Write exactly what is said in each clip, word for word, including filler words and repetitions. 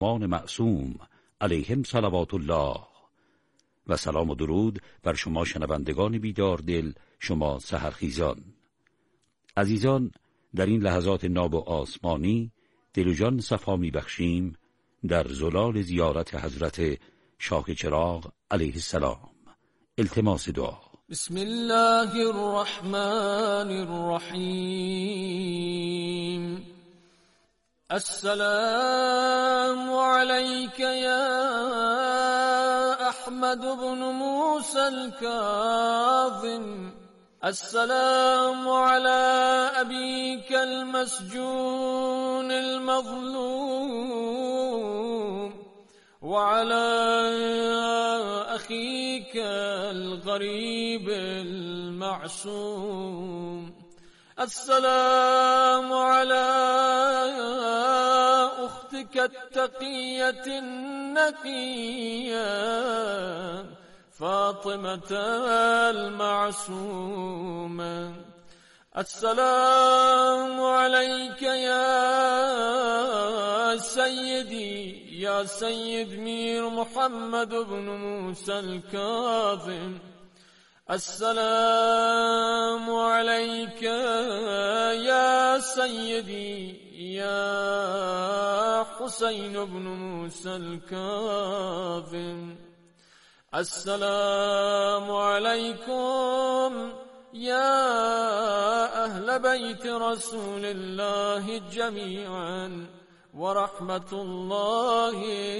مان معصوم علیهم صلوات الله و سلام و درود بر شما شنوندگان بیدار دل، شما سحرخیزان. عزیزان، در این لحظات ناب و آسمانی دل و جان صفا می بخشیم در زلال زیارت حضرت شاه چراغ علیه السلام. التماس دعا. بسم الله الرحمن الرحیم. السلام علیک یا احمد بن موسی الكاظم. السلام على أبيك المسجون المظلوم وعلى أخيك الغريب المعصوم. السلام على أختك التقية النقية فاطمة المعصومة. السلام عليك يا سيدي يا سيد مير محمد بن موسى الكاظم. السلام عليك يا سيدي يا حسين بن موسى الكاظم. السلام عليكم يا أهل بيت رسول الله جميعا ورحمة الله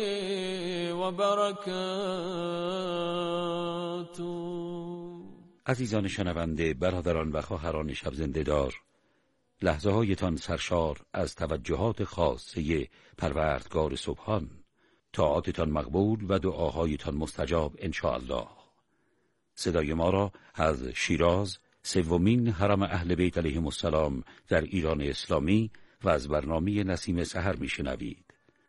وبركاته. عزیزان شنونده، برادران و خواهران شب زنده دار، لحظه هایتان سرشار از توجهات خاصه پروردگار سبحان. طاعاتتان مقبول و دعاهایتان مستجاب انشاءالله. صدای ما را از شیراز، سومین حرم اهل بیت علیهم السلام در ایران اسلامی و از برنامه نسیم سحر میشنوید.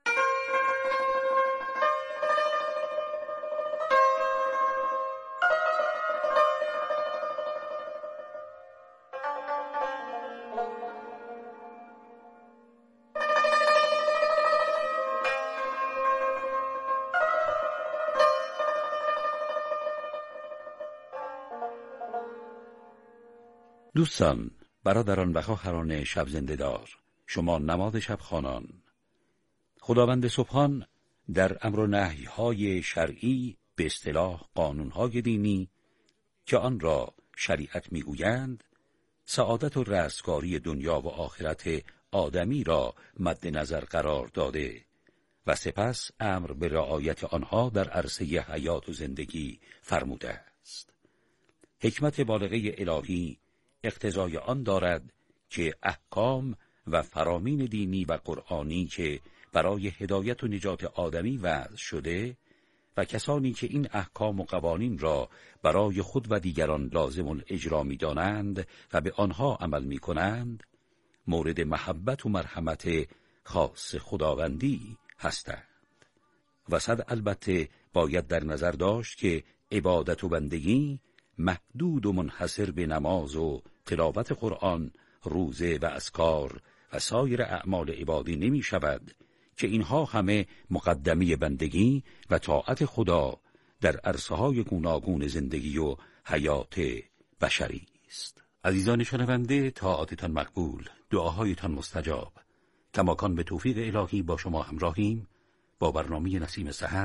دوستان، برادران و خواهران شب زنده دار، شما نماز شب خوانان، خداوند سبحان در امر و نهی‌های شرعی، به اصطلاح قانون‌های دینی که آن را شریعت می‌گویند، سعادت و رستگاری دنیا و آخرت آدمی را مد نظر قرار داده و سپس امر به رعایت آنها در عرصه حیات و زندگی فرموده است. حکمت بالغه الهی اقتضای آن دارد که احکام و فرامین دینی و قرآنی که برای هدایت و نجات آدمی وضع شده و کسانی که این احکام و قوانین را برای خود و دیگران لازم الاجرا می‌دانند و به آنها عمل می‌کنند، مورد محبت و مرحمت خاص خداوندی هستند. و صد البته باید در نظر داشت که عبادت و بندگی محدود و منحصر به نماز و تلاوت قرآن، روزه و اذکار و سایر اعمال عبادی نمی شود که اینها همه مقدمی بندگی و طاعت خدا در عرصه‌های گوناگون زندگی و حیات بشری است. عزیزان شنونده، طاعاتتان مقبول، دعاهایتان مستجاب. کماکان به توفیق الهی با شما همراهیم. با برنامه نسیم سحر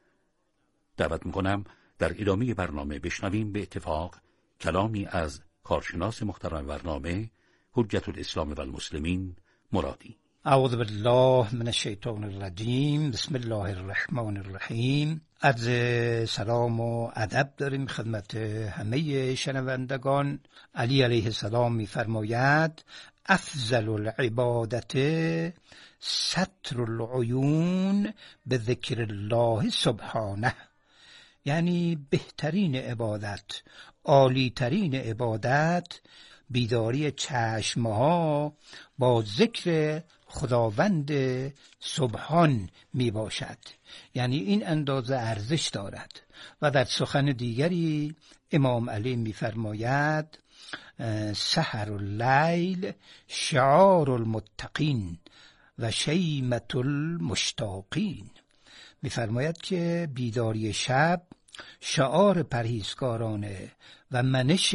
دعوت می‌کنم در ادامه برنامه بشنویم به اتفاق کلامی از کارشناس محترم برنامه، حجت الاسلام و المسلمین، مرادی. اعوذ بالله من الشیطان الرجیم. بسم الله الرحمن الرحیم. عرض سلام و ادب داریم خدمت همه شنوندگان. علی علیه السلام می‌فرماید افضل العبادت ستر العیون به ذکر الله سبحانه. یعنی بهترین عبادت، عالی ترین عبادت بیداری چشمها با ذکر خداوند سبحان می باشد. یعنی این اندازه ارزش دارد. و در سخن دیگری امام علی می فرماید سحر اللیل شعار المتقین و شیمة المشتاقین. می‌فرماید که بیداری شب شعار پرهیزکارانه و منش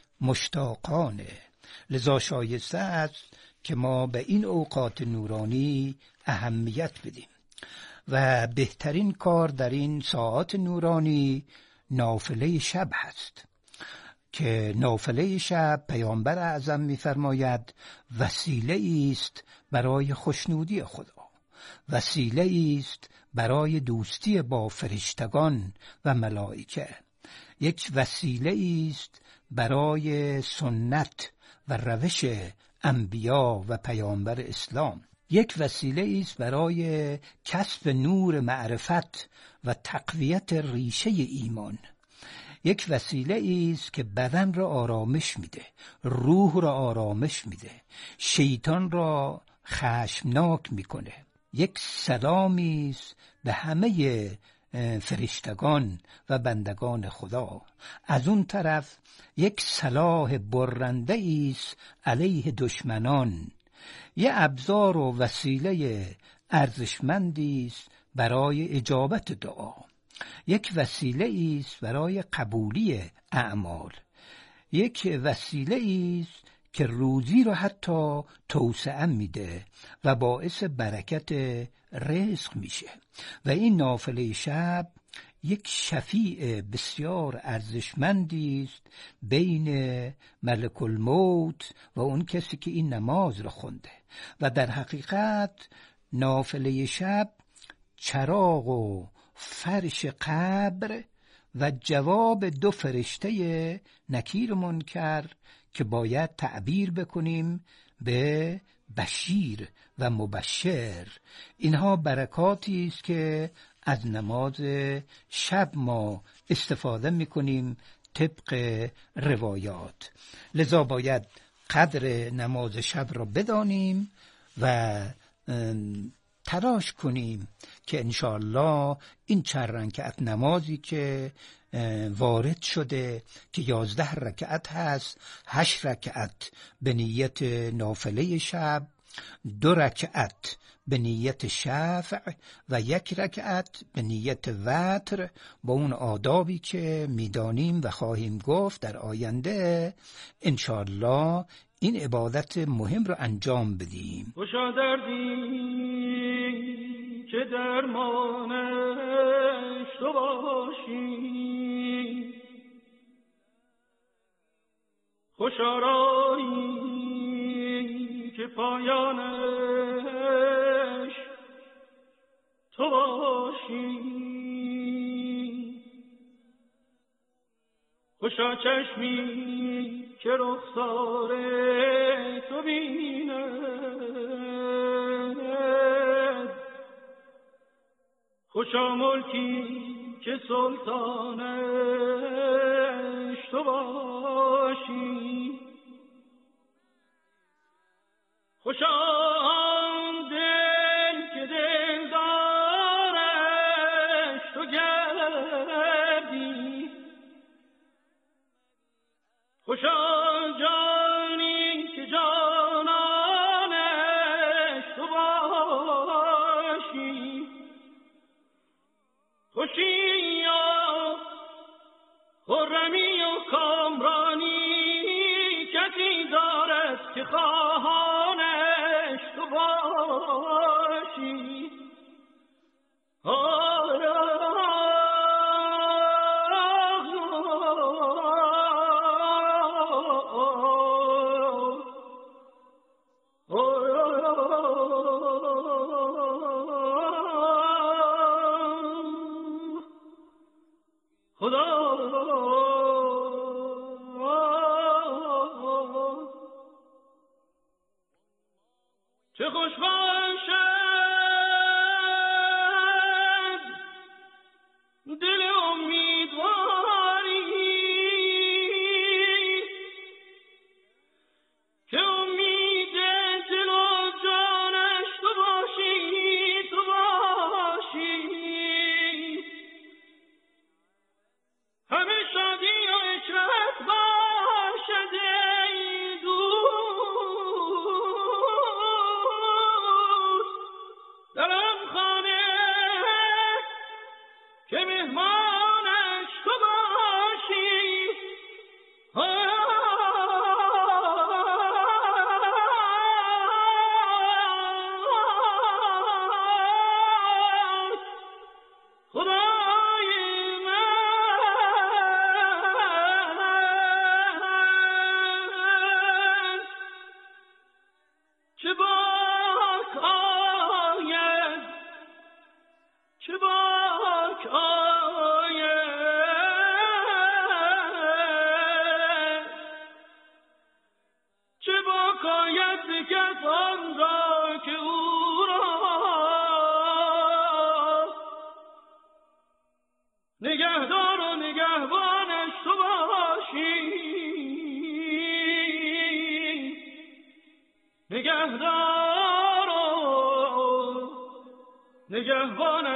مشتاقانه، لذا شایسته است که ما به این اوقات نورانی اهمیت بدیم و بهترین کار در این ساعات نورانی نافله شب هست که نافله شب پیامبر اعظم می‌فرماید وسیله است برای خوشنودی خدا، وسیله است برای دوستی با فرشتگان و ملائکه، یک وسیله است برای سنت و روش انبیا و پیامبر اسلام، یک وسیله است برای کسب نور معرفت و تقویت ریشه ایمان، یک وسیله است که بدن را آرامش میده، روح را آرامش میده، شیطان را خشمناک میکنه، یک سلامی است به همه فرشتگان و بندگان خدا. از اون طرف یک سلاح برنده است علیه دشمنان، یک ابزار و وسیله ارزشمندی است برای اجابت دعا، یک وسیله است برای قبولی اعمال، یک وسیله است که روزی رو حتی توسعه میده و باعث برکت رزق میشه. و این نافله شب یک شفیع بسیار ارزشمندی است بین ملک الموت و اون کسی که این نماز رو خونده. و در حقیقت نافله شب چراغ و فرش قبر و جواب دو فرشته نکیر و منکر که باید تعبیر بکنیم به بشیر و مبشر، اینها برکاتی است که از نماز شب ما استفاده میکنیم طبق روایات. لذا باید قدر نماز شب را بدانیم و تلاش کنیم که انشاءالله این چند رکعت نمازی که وارد شده که یازده رکعت هست، هشت رکعت به نیت نافله شب، دو رکعت به نیت شفع و یک رکعت به نیت وتر، با اون آدابی که میدانیم و خواهیم گفت در آینده انشاءالله این عبادت مهم رو انجام بدیم. خوشا دردی که درمانش تو باشی، خوشا رایی که پایانش تو باشی، خوشا چشمی که رخسار تو بیند، خوشا ملکی که سلطانش تو باشی، خوشا دل که دلدارش تو گردی، خوشا جانی که جانانش تو باشی، خوشی و خرمی و کامرانی کسی دارد که خواهانش تو باشی.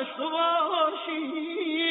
همش تو باشی.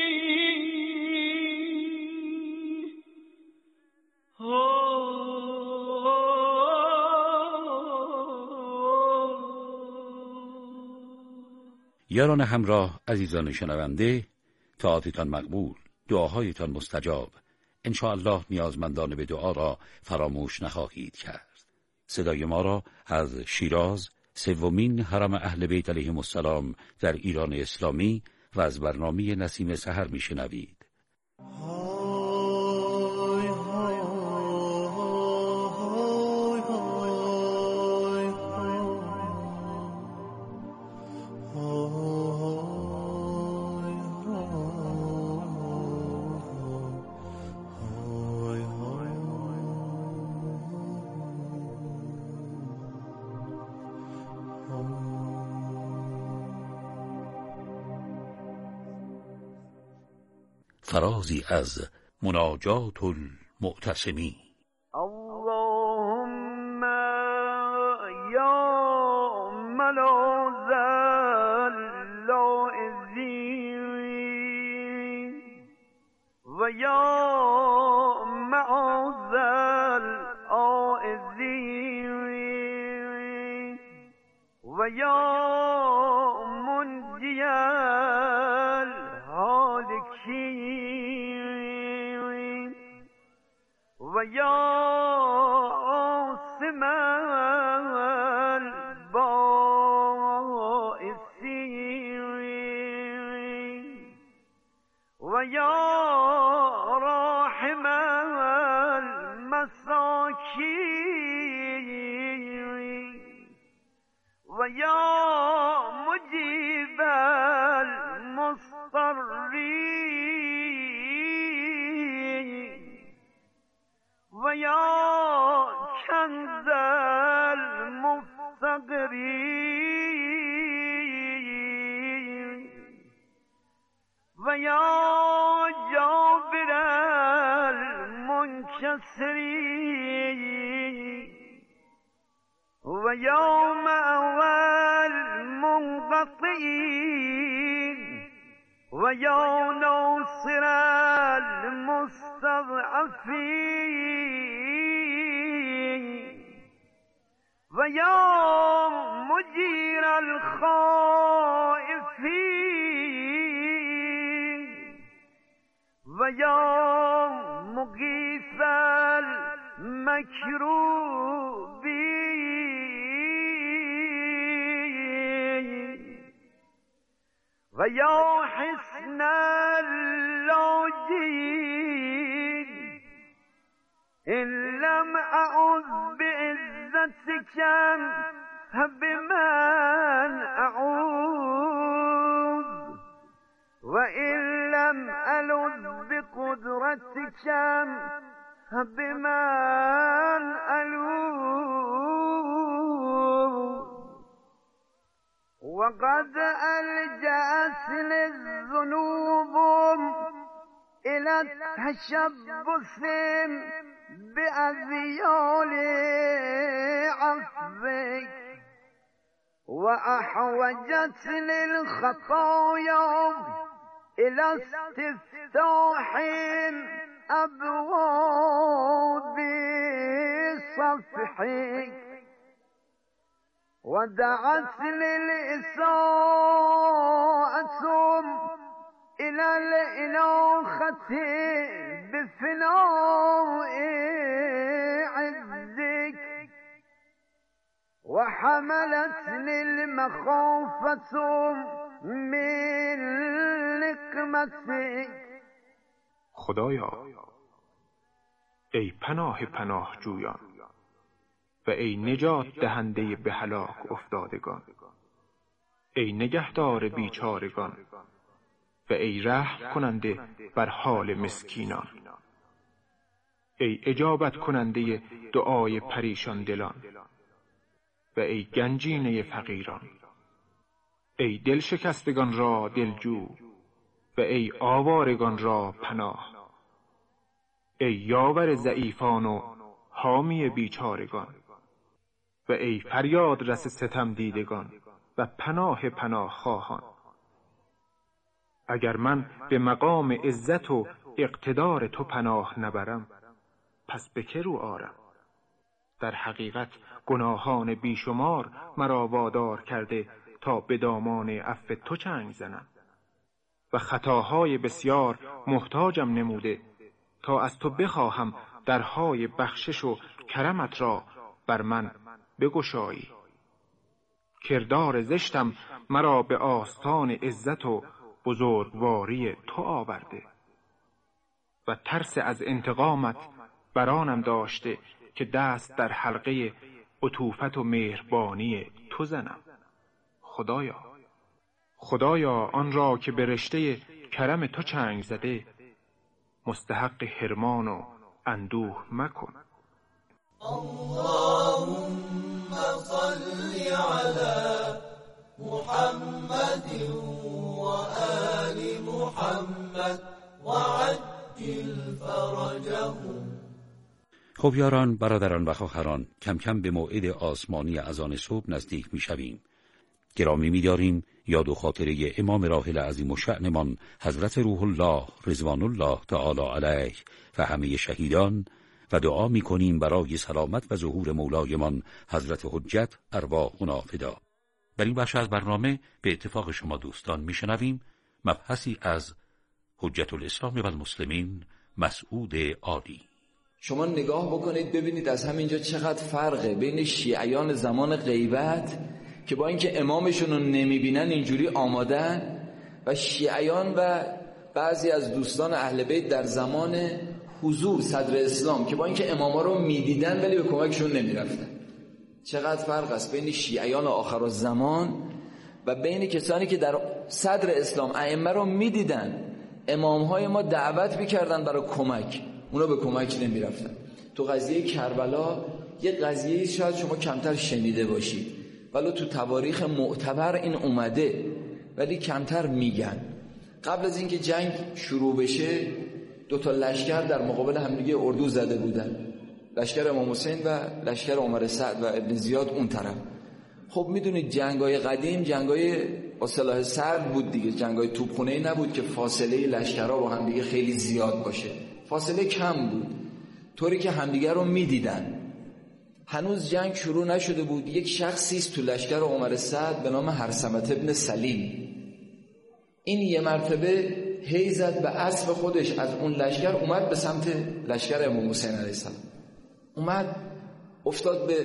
یاران همراه، عزیزان شنونده، طاعتتان مقبول، دعاهایتان مستجاب. ان شاء الله نیازمندان به دعا را فراموش نخواهید کرد. صدای ما را از شیراز، سومین حرم اهل بیت علیهم السلام در ایران اسلامی و از برنامه نسیم سحر میشنوید. فرازی از مناجات المعتصمین. اللهم یا ملاذ اللائذین و یا معاذ العائذین و یا منجی الهالکین و یا عاصم البائسین و یا راحم المساکین و یا مجیب المضطرین و یا کنز المفتقرین و یا جابر المنکسرین و یا مأوى المنقطعین و یا ناصر المستضعفین و یا مجیر الخائفین و یا مغیث المکروبین و یا حسن اللاجئین ان لم اعوذ بعزتك فبمن اعوذ و ان لم الذ بقدرتك فبمن الوذ وقد ألجأتني الذنوب إلى التشبث بأذيال عفوك وأحوجتني الخطايا إلى استفتاح أبواب صفحك ودعتني الإساءة إلى الإناخة بفناء عزك وحملتني المخافة من نقمتك. خدایا، ای پناه پناه جویان و ای نجات دهنده به هلاک افتادگان، ای نگهدار بیچارگان و ای رحم کننده بر حال مسکینان، ای اجابت کننده دعای پریشان دلان و ای گنجینه فقیران، ای دل شکستگان را دلجو و ای آوارگان را پناه، ای یاور ضعیفان و حامی بیچارگان و ای فریاد رس ستم دیدگان و پناه پناه خواهان. اگر من به مقام عزت و اقتدار تو پناه نبرم، پس به که رو آرم؟ در حقیقت گناهان بیشمار مرا وادار کرده تا به دامان عفو تو چنگ زنم و خطاهای بسیار محتاجم نموده تا از تو بخواهم درهای بخشش و کرمت را بر من بگشایی. کردار زشتم مرا به آستان عزت و بزرگواری تو آورده و ترس از انتقامت برانم داشته که دست در حلقه عطوفت و مهربانی تو زنم. خدایا خدایا آن را که به رشته کرم تو چنگ زده مستحق حرمان و اندوه مکن. اللهم صل علی محمد و آل محمد و عجل فرجهم. خب یاران، برادران و خواهران، کم کم به موعد آسمانی اذان صبح نزدیک می شویم. گرامی می داریم یاد و خاطره امام راحل عظیم الشأنمان حضرت روح الله رضوان الله تعالی علیه و همه شهیدان و دعا می کنیم برای سلامت و ظهور مولایمان حضرت حجت ارواحنا فدا. در این بخش از برنامه به اتفاق شما دوستان می شنویم مبحثی از حجت الاسلام و المسلمین مسعود عالی. شما نگاه بکنید ببینید از همینجا چقدر فرقه بین شیعیان زمان غیبت که با اینکه امامشون رو نمیبینن اینجوری آمادن و شیعیان و بعضی از دوستان اهل بیت در زمان حضور صدر اسلام که با اینکه اماما رو میدیدن ولی به کمکشون نمیرفتن. چقدر فرق است بین شیعیان آخرالزمان و بین کسانی که در صدر اسلام ائمه رو میدیدن، امامهای ما دعوت میکردن برای کمک، اونا به کمک نمیرفتن. تو قضیه کربلا یه قضیه شاید شما کمتر شنیده باشید ولی تو تواریخ معتبر این اومده ولی کمتر میگن. قبل از اینکه جنگ شروع بشه دو تا لشکر در مقابل همدیگه اردو زده بودن، لشکر امام حسین و لشکر عمر سعد و ابن زیاد اون طرف. خب میدونید جنگای قدیم جنگای با سلاح سرد بود دیگه، جنگای توپخونه‌ای نبود که فاصله لشکرها با همدیگه خیلی زیاد باشه، فاصله کم بود طوری که همدیگه رو میدیدن. هنوز جنگ شروع نشده بود. یک شخصی است تو لشکر عمر سعد به نام هرثمة ابن سلیم. این یه مرتبه هی زد به اسب خودش از اون لشکر اومد به سمت لشکر امام حسین علیه السلام. اومد افتاد به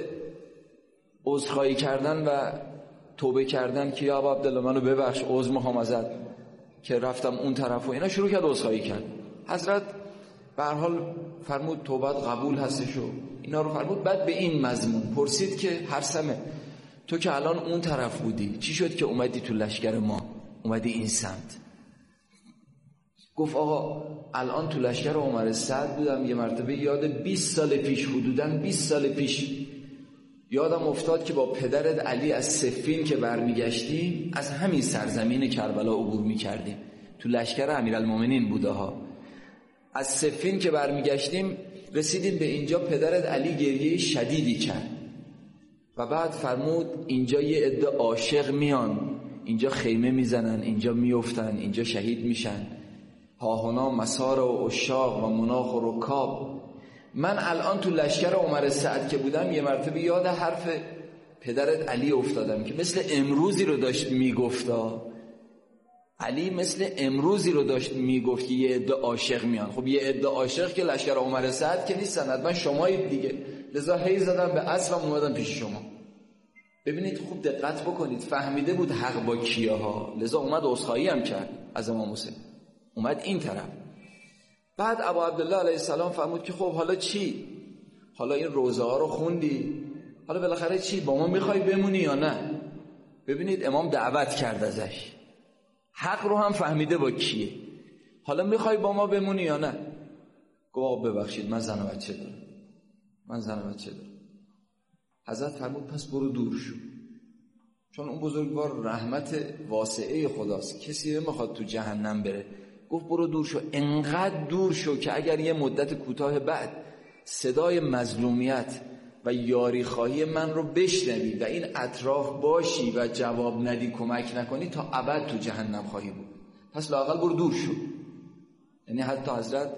عذرخواهی کردن و توبه کردن که یا ابا عبدالله منو ببخش، عذر میخوام ازت که رفتم اون طرف و اینا. شروع کرد عذرخواهی کرد. حضرت به هر حال فرمود توبت قبول هستش و اینا رو فرمود. بعد به این مضمون پرسید که هرثمه تو که الان اون طرف بودی چی شد که اومدی تو لشکر ما، اومدی این سمت؟ گفت آقا الان تو لشکر عمر سعد بودم، یه مرتبه یاد بیست سال پیش، حدوداً بیست سال پیش یادم افتاد که با پدرت علی از صفین که برمیگشتیم از همین سرزمین کربلا عبور میکردیم. تو لشکر امیرالمومنین بوده ها. از صفین که برمیگشتیم رسیدیم به اینجا، پدرت علی گریه شدیدی کرد و بعد فرمود اینجا یه عده عاشق میان، اینجا خیمه میزنن، اینجا میافتن، اینجا شهید میشن، هاهنا مسار و عشاق و مناخ و رکاب. من الان تو لشکر عمر سعد که بودم یه مرتبه یاد حرف پدرت علی افتادم که مثل امروزی رو داشت میگفتا. علی مثل امروزی رو داشت میگفت که یه عده عاشق میان. خب یه عده عاشق که لشکر عمر سعد که نیستن، حتما شمایید دیگه. لذا هی زدم به اسبم اومدم پیش شما. ببینید خوب دقت بکنید، فهمیده بود حق با کیه ها، لذا اومد عذرخواهی هم کرد از امام حسین، اومد این طرف. بعد ابا عبدالله علیه السلام فرمود که خب حالا چی؟ حالا این روزه ها رو خوندی، حالا بالاخره چی؟ با ما میخوای بمونی یا نه؟ ببینید امام دعوت کرد ازش، حق رو هم فهمیده با کیه. حالا میخوای با ما بمونی یا نه؟ گفت ببخشید من زن و بچه دارم، من زن و بچه دارم. حضرت فرمود پس برو دور شو، چون اون بزرگوار رحمت واسعه خداست، کسی نمیخواد تو جهنم بره. گفت برو دور شو، انقدر دور شو که اگر یه مدت کوتاه بعد صدای مظلومیت و یاری خواهی من رو بشنوی و این اطراف باشی و جواب ندی، کمک نکنی، تا ابد تو جهنم خواهی بود. پس لااقل برو دور شو. یعنی حتی حضرت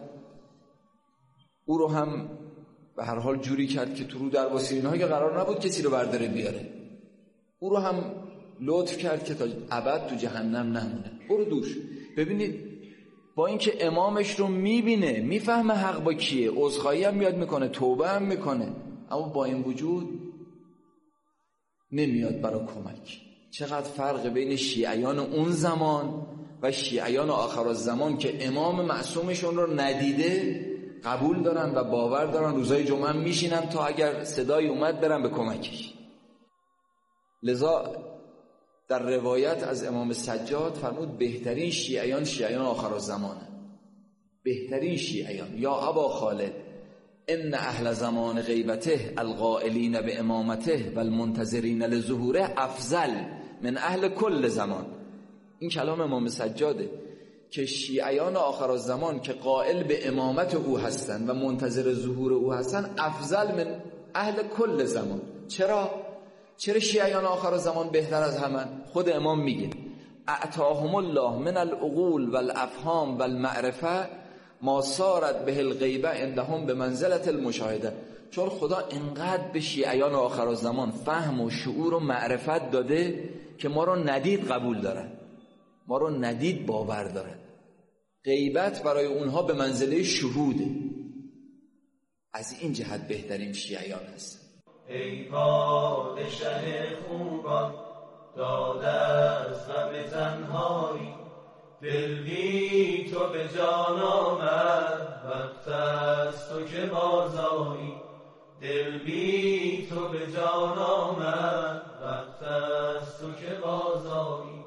او رو هم به هر حال جوری کرد که تو رو در واسه که قرار نبود کسی رو برداره بیاره، او رو هم لطف کرد که تا ابد تو جهنم نمونه. برو دور شو. ببینید با اینکه امامش رو میبینه، میفهمه حق با کیه، عذرخواهی هم میاد میکنه، توبه هم میکنه، اما با این وجود نمیاد برای کمک. چقدر فرق بین شیعیان اون زمان و شیعیان آخرالزمان که امام معصومشون رو ندیده قبول دارن و باور دارن، روزای جمعه میشینن تا اگر صدای اومد برن به کمکش. لذا در روایت از امام سجاد فرمود بهترین شیعیان شیعیان آخرالزمانه. بهترین شیعیان یا ابا خالد ان اهل زمان غیبته القائلین به امامته و المنتظرین لظهوره افضل من اهل کل زمان. این کلام امام سجاده که شیعیان آخرالزمان که قائل به امامت او هستند و منتظر ظهور او هستند افضل من اهل کل زمان. چرا؟ چرا شیعیان آخرالزمان بهتر از همن؟ خود امام میگه اعطاهم الله من العقول والافهام والمعرفه ما صارت به الغیبه عندهم به منزلت المشاهده. چون خدا انقدر به شیعیان آخرالزمان فهم و شعور و معرفت داده که ما رو ندید قبول دارن، ما رو ندید باور دارن. غیبت برای اونها به منزله شهوده. از این جهت بهترین شیعیان هست. ای پادشه خوبان داده از غم تنهایی، دل بی تو به جان آمد وقت از تو که بازایی. دل بی تو به جان آمد وقت از تو که بازایی.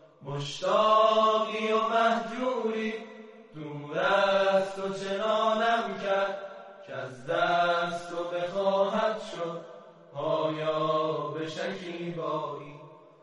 مشتاقی و مهجوری دور از تو چنانم کرد که از دست تو بخواهد شد پایا به شکیبایی.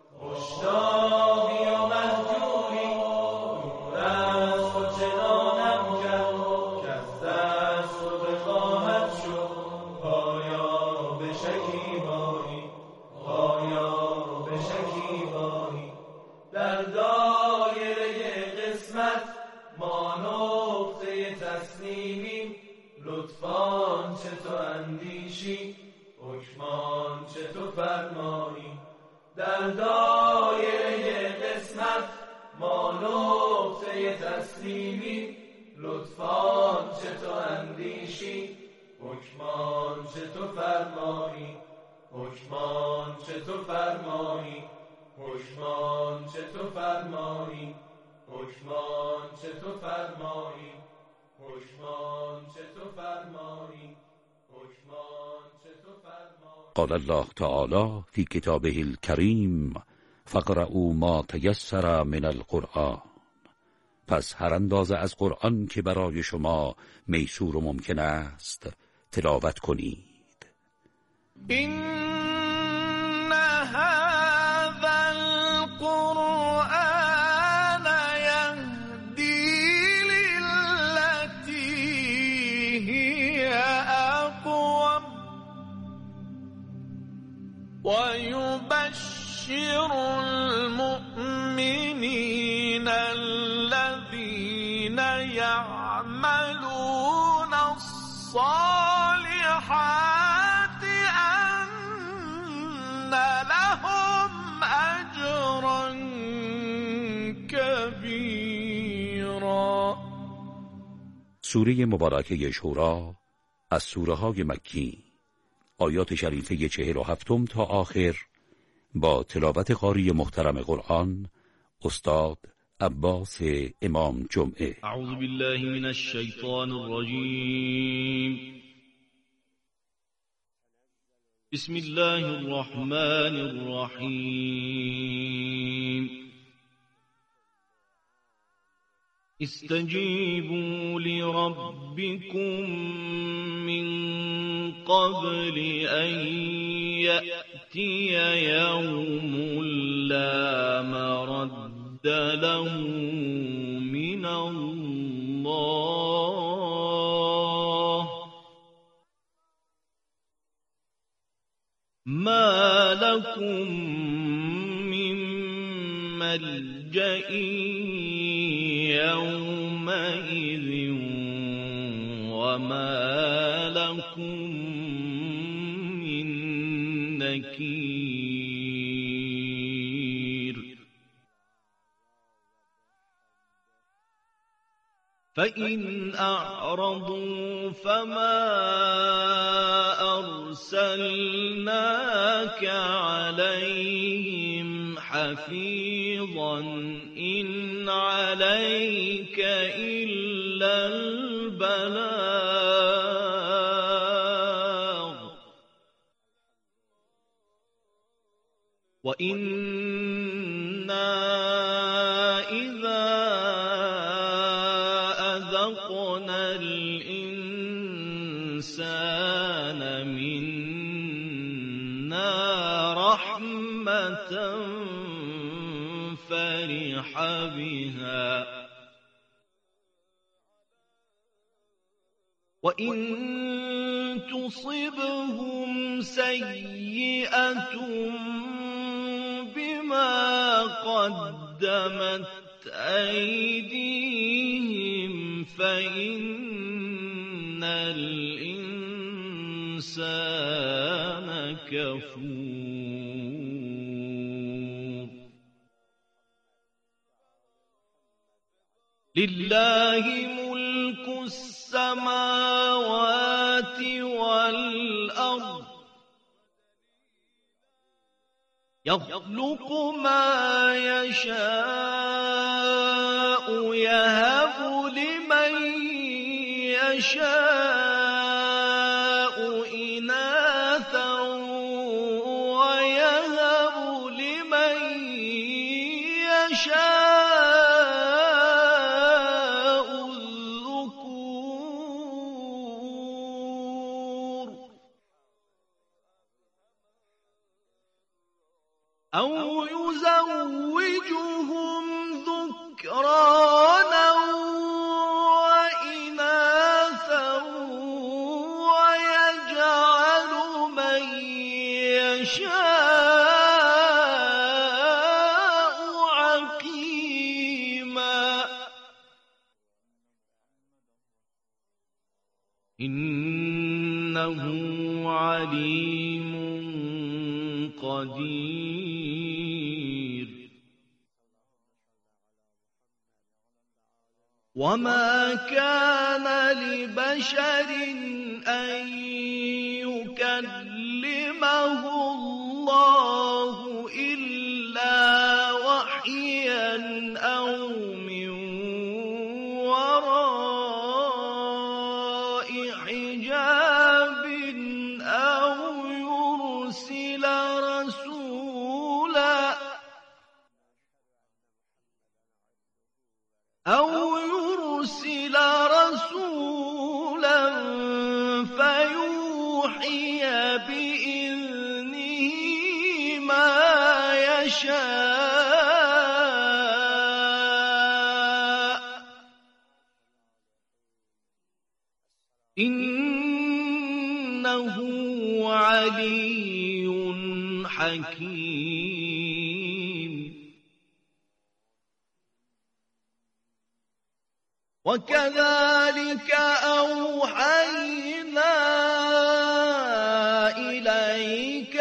مشتاقی و مهجوری دور از تو چنانم کرد که از دست تو بخواهد شد پایا به شکیبایی. پایا به شکیبایی. در دایره قسمت ما نقطه تسلیمیم، لطفان چه تو اندیشی حکمان چه تو فرمایی. در دایره قسمت ما نقطه تسلیمیم، لطفان چه تو اندیشی حکمان چه تو فرمایی. حکمان چه تو فرمایی. حکمان چه تو فرمایی. حکمان چه تو فرمایی. حکمان چه تو فرمایی. حکمان چه تو فرمایی. قال الله تعالی فی کتابه الکریم فاقرؤوا ما تیسر من القرآن. پس هر اندازه از قرآن که برای شما میسور و ممکن است تلاوت کنید. این هذا القرآن یهدی للتی هی اقوم و یبشر المؤمنین الذین یعملون الصالحات ان لهم اجرا کبیرا. سوره مبارکه شورا از سوره های مکی، آیات شریفه چهل و هفتم تا آخر، با تلاوت قاری محترم قرآن استاد عباس امام جمعه. اعوذ بالله من الشیطان الرجیم. بسم الله الرحمن الرحیم. استجیبوا لربکم من قبل ان یأتی یوم لا مرد له من الله ما لكم من ملجأ يومئذ وما لكم من نكير فإن أعرضوا فما أرسلناك عليهم حفيظا إن عليك إلا البلاغ وإنا إذا أذقنا الإنسان منا رحمة فرح بها وإن تصبهم سيئة بما قدمت أيديهم فإن الإنسان كفور لله ملك السماوات والأرض يخلق ما يشاء يهب لمن يشاء إناثا ويهب لمن يشاء الذكور أو يزوجهم ذكرانا وإناثا ويجعل من يشاء عقيما إنه عليم قدير وما كان لبشر أن يكلمه الله إلا وحيا أو من وراء حجاب أو يرسل رسولا أو يرسل رسولا فيوحي بإذنه ما يشاء إنه علي حكيم وكذلك أوحينا إليك